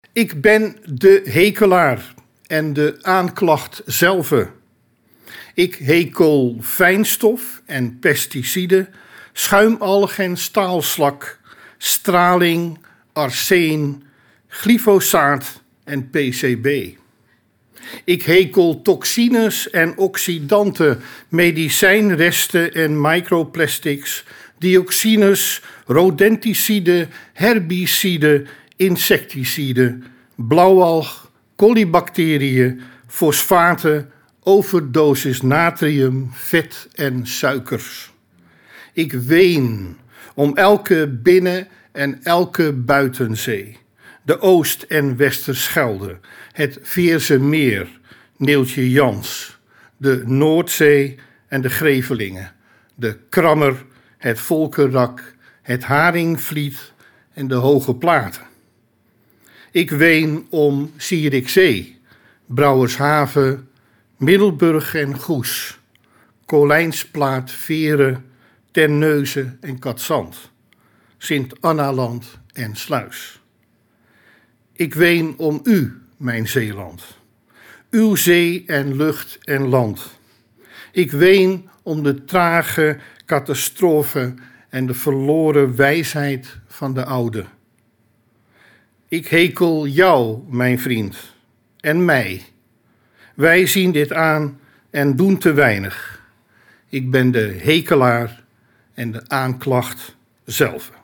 Ik ben de hekelaar en de aanklacht zelve. Ik hekel fijnstof en pesticiden, schuimalg en staalslak, straling, arsen, glyfosaat en PCB. Ik hekel toxines en oxidanten, medicijnresten en microplastics, dioxines, rodenticiden, herbiciden, insecticiden, blauwalg, colibacteriën, fosfaten, overdosis natrium, vet en suikers. Ik ween om elke binnen- en elke buitenzee, de Oost- en Westerschelde, het Veerse Meer, Neeltje Jans, de Noordzee en de Grevelingen, de Krammer, het Volkerak, het Haringvliet en de Hoge Platen. Ik ween om Zierikzee, Brouwershaven, Middelburg en Goes, Kolijnsplaat, Veren, Terneuzen en Katzand, Sint-Annaland en Sluis. Ik ween om u, mijn Zeeland, uw zee en lucht en land. Ik ween om de trage catastrofe en de verloren wijsheid van de oude. Ik hekel jou, mijn vriend, en mij. Wij zien dit aan en doen te weinig. Ik ben de hekelaar en de aanklacht zelf.